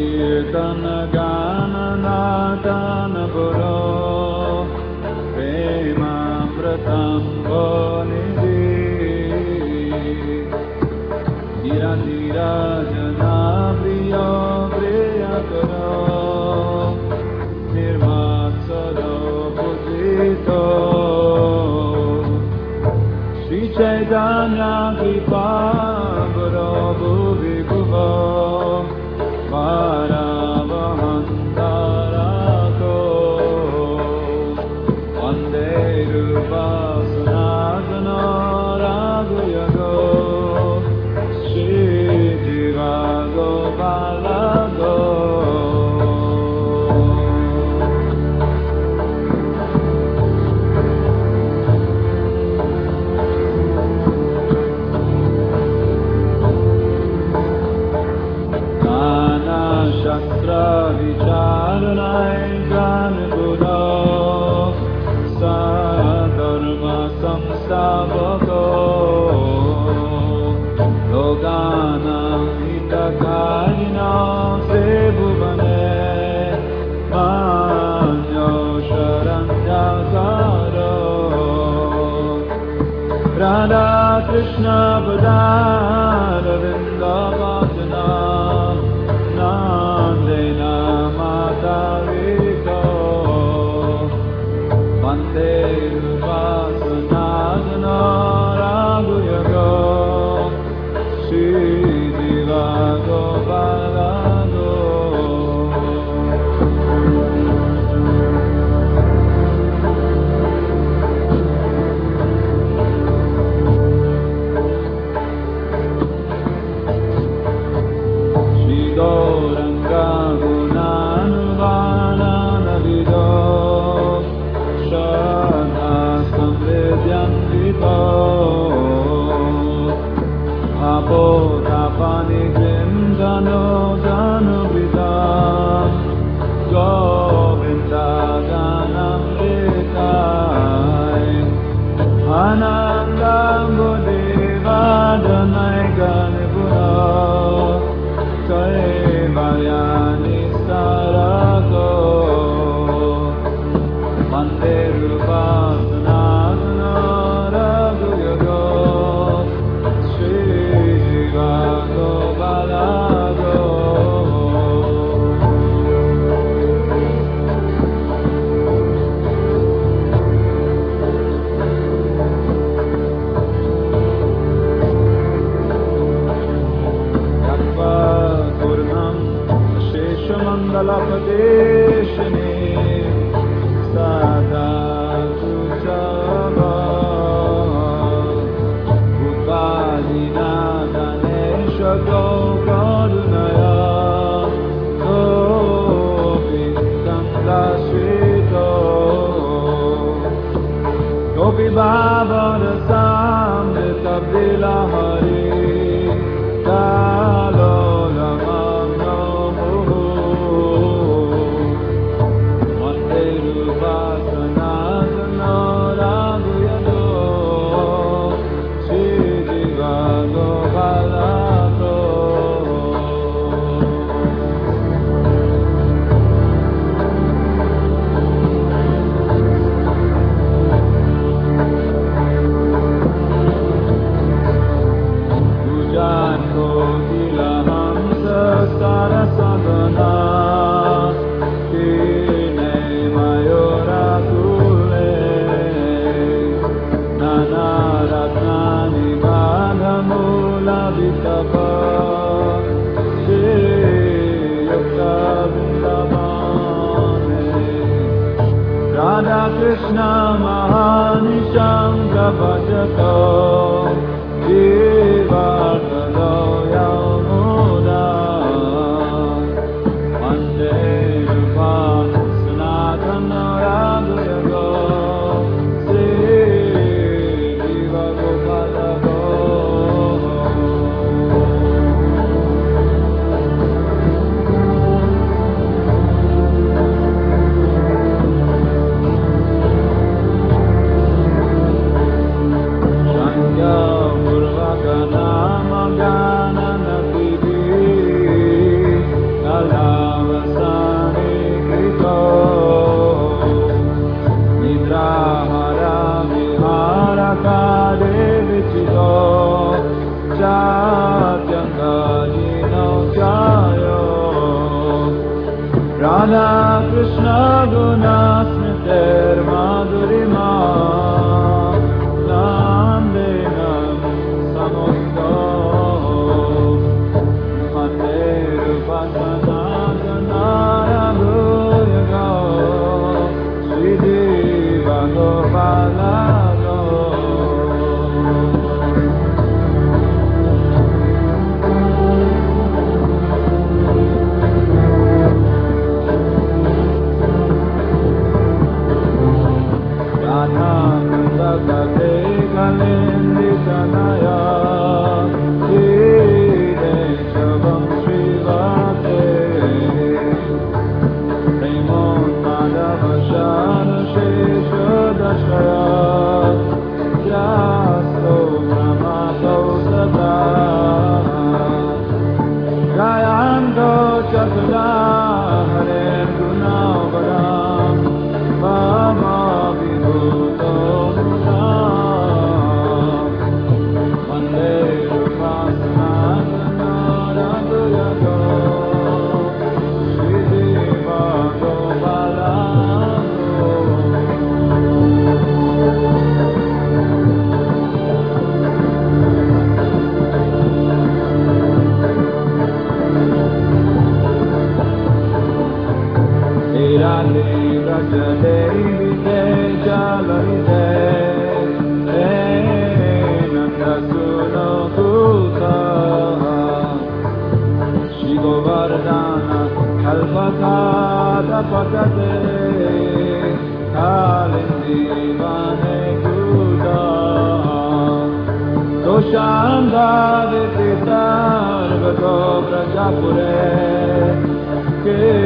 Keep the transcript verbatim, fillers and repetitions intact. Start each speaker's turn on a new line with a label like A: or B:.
A: Kirtan Gana Natana Guru Prema Pratambo Nidhi Dira Dira Jana Priya Priya Karo Nirvatsaro Pujito Sri Chaitanya Kripa Guru Bhuvi Bhuva Varavahantarato Vande Rupa Sanatana Raghuyago Shri Jiva Gopalago Shastra Vicharanai Janaguna Sadharma Samstavako Loganam Hitakarina Sebhuvane Manyo Sharanjakaro Radha Krishna Padara Vindavajana Nandena Matariko Vande Rupasanadana Raghuyago Shri Diva Gopalago Gauranga Gunanuvana Navido Shraddha Samriddhyamrito Apotapani Grindano Dhanubrita Govinda Ganamritai Ananda Bodhiva Danai Ganipura Valyani Sarako Vande Rupa Sanatana Raghuyago Shri Jiva Gopalago Mandalapadeshane Sada Sujava Utpadina Ganesha Gokarunaya Govinda Srito Gopi Baba Rasamrita Bilahari Kalo Radha Krishna Mahanisham Prabhajato Jivartado Yamuda Vande Rupa Sanatana Raghuyago Sri Jiva Gopalago Purvakana Kade Vichito Chatyanga Jino Chayo Radha Krishna Guna Smiter Madhurima Nandenam Samosto Manderu Pasana Ganaya Bhuyago Sri Deva Gopala Shanda Vitar Vato Prajapure Ke